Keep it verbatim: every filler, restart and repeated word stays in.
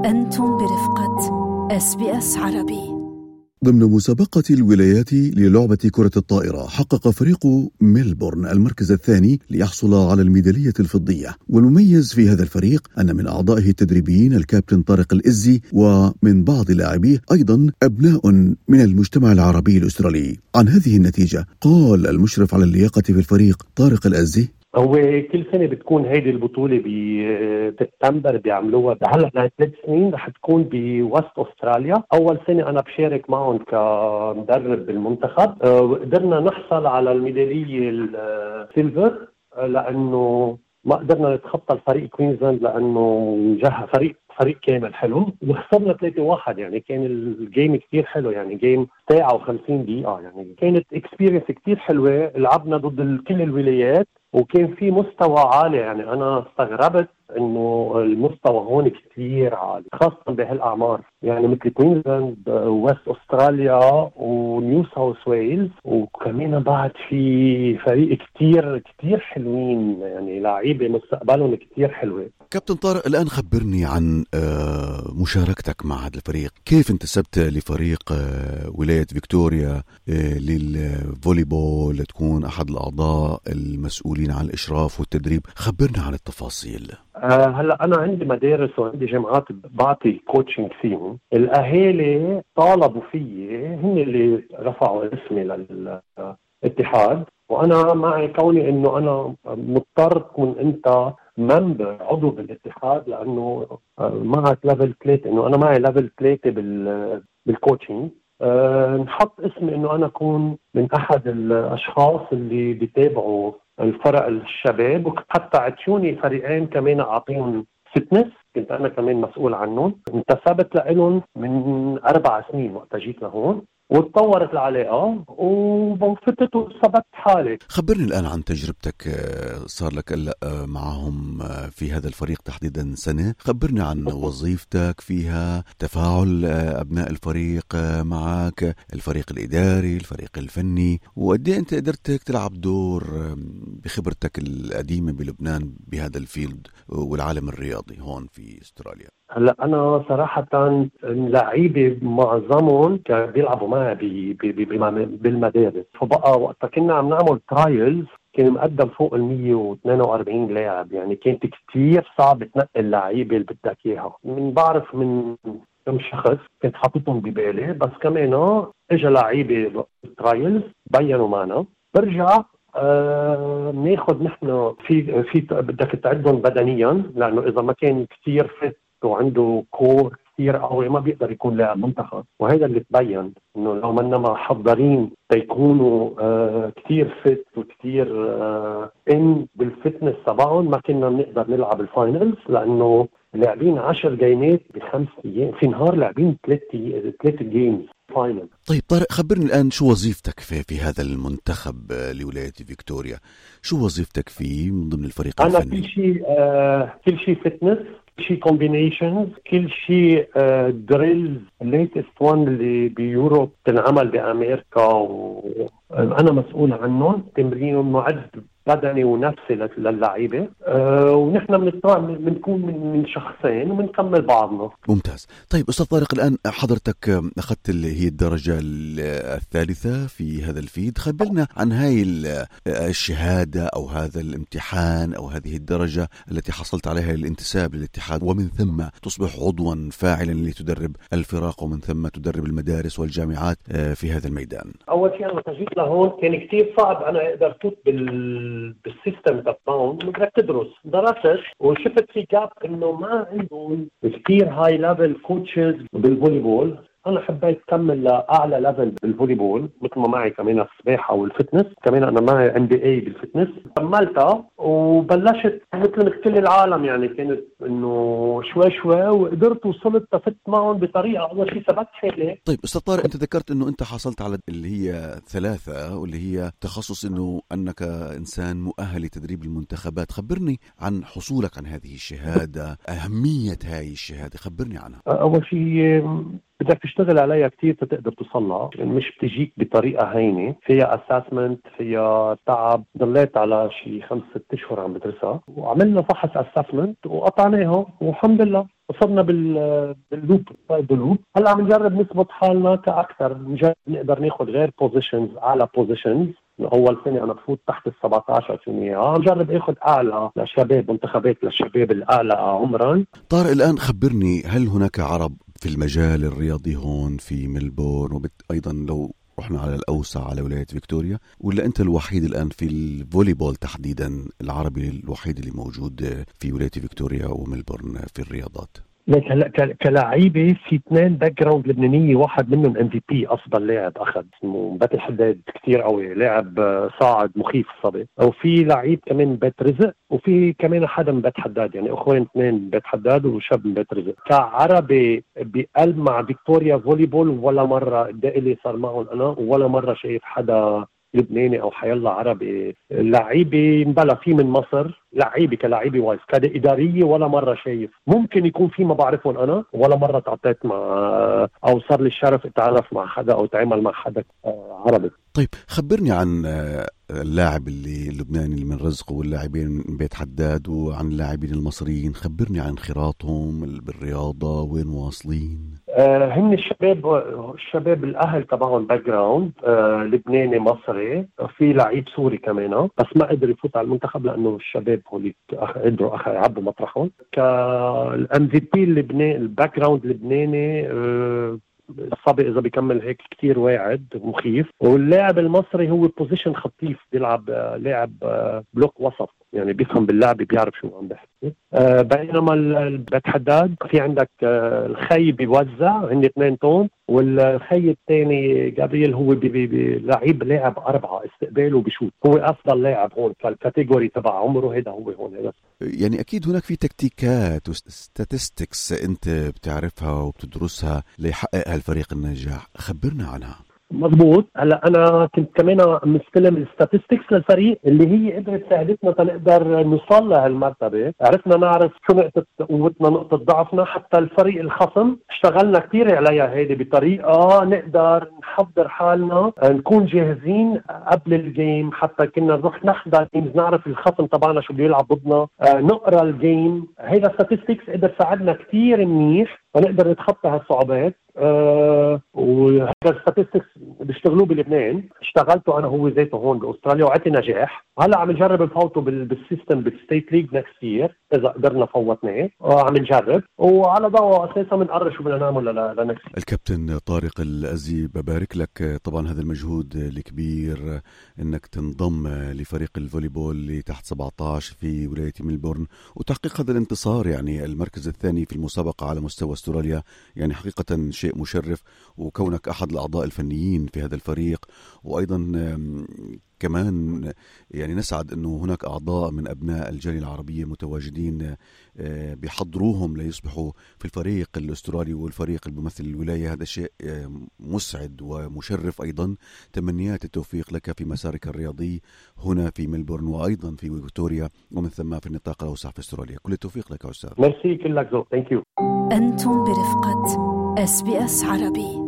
أنتم برفقة إس بي إس عربي. ضمن مسابقة الولايات للعبة كرة الطائرة، حقق فريق ميلبورن المركز الثاني ليحصل على الميدالية الفضية. والمميز في هذا الفريق أن من أعضائه التدريبيين الكابتن طارق الإزي، ومن بعض لاعبيه أيضا أبناء من المجتمع العربي الأسترالي. عن هذه النتيجة قال المشرف على اللياقة في الفريق طارق الإزي: هو كل سنة بتكون هيدي البطولة بسبتمبر بيعملوها. هلا لها ثلاث سنين رح تكون بوست أستراليا. أول سنة أنا بشارك معهم كمدرب بالمنتخب. قدرنا نحصل على الميدالية السيلفر لأنه ما قدرنا نتخطى الفريق كوينزلاند لأنه جه فريق فريق كامل حلو، وخسرنا ثلاثة واحد. يعني كان الجيم كتير حلو، يعني جيم ساعة وخمسين دقيقة. يعني كانت اكسبيرينس كتير حلوة. لعبنا ضد كل الولايات وكان في مستوى عالي. يعني أنا استغربت إنه المستوى هون كتير عالي خاصة بهالأعمار، يعني مثل كوينزلاند ووست أستراليا ونيو ساوث ويلز، وكمان بعد في فريق كتير كتير حلوين، يعني لاعيبة مستقبلهم كتير حلوة. كابتن طارق، الآن خبرني عن مشاركتك مع هذا الفريق. كيف انتسبت لفريق ولاية فيكتوريا للفوليبول لتكون أحد الأعضاء المسؤولين عن الإشراف والتدريب؟ خبرنا عن التفاصيل. أه هلا أنا عندي مدارس وعندي جامعات بعطي كوتشنج فيهم. الأهالي طالبوا فيي، هن اللي رفعوا اسمي للاتحاد، وأنا معي كوني إنه أنا مضطر تكون أنت ممبر عضو بالاتحاد، لأنه معك ليفل ثلاثة، إنه أنا معي ليفل ثلاثة بال بالكوتشنج. أه نحط اسمي إنه أنا أكون من أحد الأشخاص اللي بيتابعوا الفرق الشباب، وحتى عطوني فريقين كمان أعطيهم فتنس، كنت أنا كمان مسؤول عنهم. انتسبت لهم من أربع سنين وقت جيت لهون، وتطورت العلاقة وفتت وثبت حالي. خبرني الآن عن تجربتك. صار لك معهم في هذا الفريق تحديدا سنة. خبرني عن وظيفتك فيها، تفاعل أبناء الفريق معك، الفريق الإداري، الفريق الفني، وقد ايه أنت قدرت تلعب دور بخبرتك القديمة بلبنان بهذا الفيلد والعالم الرياضي هون في استراليا. هلا أنا صراحة لعيبة معظمهم كانوا بيلعبوا معي بالمدارس، فبقى وقت كنا عم نعمل ترايلز كان مقدم فوق ال مية واثنين وأربعين لاعب. يعني كانت كتير صعب تنقل اللعيبة اللي بدك إياها. من بعرف من كم شخص كنت حاططهم ببالي، بس كمان اجى لعيبة ترايلز بينوا معنا. برجع آه ناخد نحن في في بدك تعدهم بدنيا، لأنه إذا ما كان كتير فت وعنده كور كثير قوي ما بيقدر يكون لاعب منتخب. وهذا اللي تبين انه لو منا محضرين تيكونوا آه كثير فت وكثير آه ان بالفتنس تبعهم ما كنا بنقدر نلعب الفاينلز، لانه لاعبين عشر جيمات بخمس ايام، في نهار لاعبين ثلاث ثلاث جيمز فاينل. طيب طارق، خبرني الآن شو وظيفتك في, في هذا المنتخب لولاية فيكتوريا؟ شو وظيفتك فيه من ضمن الفريق أنا الفني؟ أنا كل شيء آه كل شيء فتنس، كل شيء كومبينيشنز، كل شيء آه دريلز. الليتست وان اللي بيوروب تنعمل بأمريكا وأنا مسؤول عنهم، تمرينهم معد بدني ونفسي للعيبة. أه ونحن بنكون من, من شخصين وبنكمل بعضنا. ممتاز. طيب أستاذ طارق، الآن حضرتك أخذت اللي هي الدرجة الثالثة في هذا الفيد. خبرنا عن هاي الشهادة أو هذا الامتحان أو هذه الدرجة التي حصلت عليها الانتساب للاتحاد، ومن ثم تصبح عضوا فاعلا لتدرب الفرق، ومن ثم تدرب المدارس والجامعات في هذا الميدان. أول شيء أنا جيت لهون كان كتير صعب أنا أقدر فوت بال بالسيستم تبعهم. بدك تدرس، درست وشفت في جاب انه ما عندهم كثير هاي ليفل كوتشز بالفوليبول. انا حبيت اكمل لاعلى ليفل بالفوليبول، مثل ما معي كمان السباحه والفتنس، كمان انا معي ام بي اي بالفتنس. كملتها وبلشت مثل كل العالم، يعني كانت انه شوي شوي وقدرت وصلت تفت معهم بطريقه اول شيء ثبت حالي. طيب استاذ طارق، انت ذكرت انه انت حصلت على اللي هي ثلاثه واللي هي تخصص انه انك انسان مؤهل لتدريب المنتخبات. خبرني عن حصولك عن هذه الشهاده، اهميه هذه الشهاده، خبرني عنها. اول شيء بدك تشتغل عليها كتير تقدر توصلها، مش بتجيك بطريقة هينة، فيها اسسمنت، فيها تعب. ضليت على شي خمس ست اشهر عم بدرسها، وعملنا فحص اسسمنت وقطعناها والحمد لله وصلنا بال باللوب باللوب. هلا عم نجرب نثبت حالنا كأكثر، نجرب نقدر ناخذ غير بوزيشنز، اعلى بوزيشنز. اول سنه انا بفوت تحت ال سبعة عشر عشرين، عم جرب اخذ اعلى للشباب، منتخبات للشباب الاعلى عمرا. طارق، الان خبرني، هل هناك عرب في المجال الرياضي هون في ملبورن، وايضا لو رحنا على الاوسع على ولايه فيكتوريا، ولا انت الوحيد الان في الفوليبول تحديدا العربي الوحيد اللي موجود في ولايه فيكتوريا وملبورن في الرياضات؟ لك هلا كلاعيبه في اثنين باك جراوند لبنانيه، واحد منهم ام في بي افضل لاعب اخذ، اسمه بات الحداد، كثير قوي، لاعب صاعد مخيف الصبي. وفي لعيب كمان بيت رزق، وفي كمان حدا من بيت حداد، يعني اخوين اثنين من بيت حداد وشاب من بيت رزق. كعربي بقلب مع فيكتوريا فوليبول ولا مره اللي صار معهم انا، ولا مره شايف حدا لبناني او حيالله عربي. لعيبه مبلا في من مصر، لعيبه كلاعيبه وايز كاداريه ولا مره شايف. ممكن يكون في ما بعرفهم انا، ولا مره تعطيت مع او صار لي الشرف اتعرف مع حدا او تعامل مع حدا عربي. طيب خبرني عن اللاعب اللي اللبناني اللي من رزق واللاعبين من بيت حداد وعن اللاعبين المصريين، خبرني عن خيراتهم بالرياضة، وين واصلين؟ آه هن الشباب الشباب الاهل تبعهم باك جراوند آه لبناني مصري، في لعيب سوري كمان بس ما قدر يفوت على المنتخب لانه الشباب هوليك قدروا يعبوا مطرحهم. كالام في بي اللبناني الباك جراوند اللبناني آه الصبي اذا بيكمل هيك كتير واعد مخيف. واللاعب المصري هو بوزيشن خطيف، بيلعب لاعب بلوك وسط، يعني بيفهم باللعب، بيعرف شو عم بيحكي. آه بينما البيت حداد في عندك آه الخي بيوزع، هن اثنين تون، والخي الثاني جابرييل هو لعيب لاعب أربعة استقبال وبشوت، هو أفضل لاعب هون فالكاتيجوري تبع عمره، هذا هو هون هذا. يعني أكيد هناك في تكتيكات وستاتستكس أنت بتعرفها وبتدرسها ليحقق هالفريق النجاح، خبرنا عنها. مضبوط. هلا انا كنت كمان مستلم الستاتستكس للفريق اللي هي قدرت تساعدتنا تنقدر نوصل لهالمرتبه. عرفنا نعرف شو نقطه قوتنا، نقطه ضعفنا، حتى الفريق الخصم اشتغلنا كثير عليها هيدي بطريقه نقدر نحضر حالنا نكون جاهزين قبل الجيم. حتى كنا نروح نحضر جيمز نعرف الخصم تبعنا شو بده يلعب ضدنا، آه نقرا الجيم. هيدا الستاتستكس قدر ساعدنا كثير منيح ونقدر نتخطى هالصعوبات. أه وهذا الستاتستكس بيشتغلوه بلبنان، اشتغلته انا هو ذاته هون باستراليا وعطي نجاح. هلا عم نجرب نفوته بالسيستم بالستيت ليج نكست يير اذا قدرنا فوتناه، عم نجرب وعلى ضوء اساسا بنقرر شو بدنا نعمل لنكست. الكابتن طارق الأزي، ببارك لك طبعا هذا المجهود الكبير انك تنضم لفريق الفوليبول اللي تحت سبعة عشر في ولاية ملبورن وتحقيق هذا الانتصار، يعني المركز الثاني في المسابقة على مستوى استراليا، يعني حقيقة شيء مشرف. وكونك أحد الأعضاء الفنيين في هذا الفريق، وأيضا كمان يعني نسعد أنه هناك أعضاء من أبناء الجالية العربية متواجدين بيحضروهم ليصبحوا في الفريق الأسترالي والفريق الممثل الولاية. هذا شيء مسعد ومشرف أيضا. تمنيات التوفيق لك في مسارك الرياضي هنا في ملبورن وأيضا في فيكتوريا ومن ثم في النطاق الأوسع في استراليا. كل التوفيق لك أستاذ. ميرسي كلك ذوق. ثانك يو. أنتم برفقة إس بي إس عربي.